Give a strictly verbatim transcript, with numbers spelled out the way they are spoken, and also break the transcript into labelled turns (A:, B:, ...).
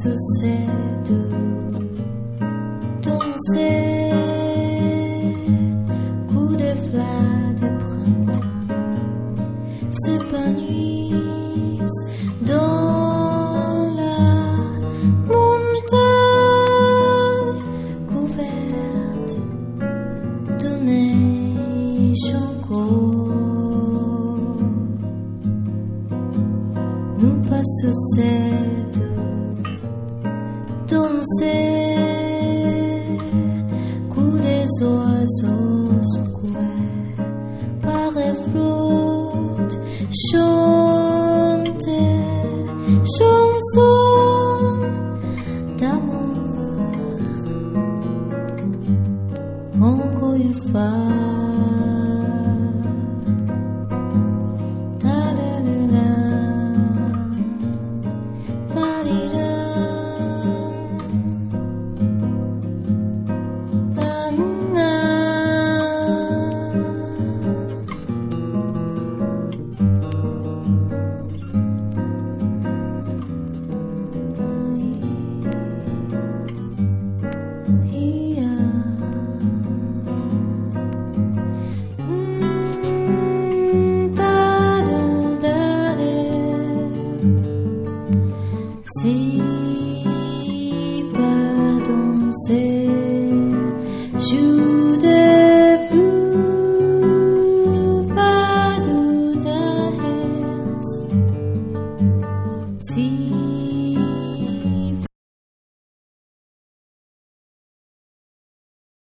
A: succède danser, coups d'éclat de printemps s'épanouissent dans la montagne couverte de neige encore. Nous pas succède danser, coups des oiseaux secoués par les flottes, chanter chansons d'amour. Encore une fois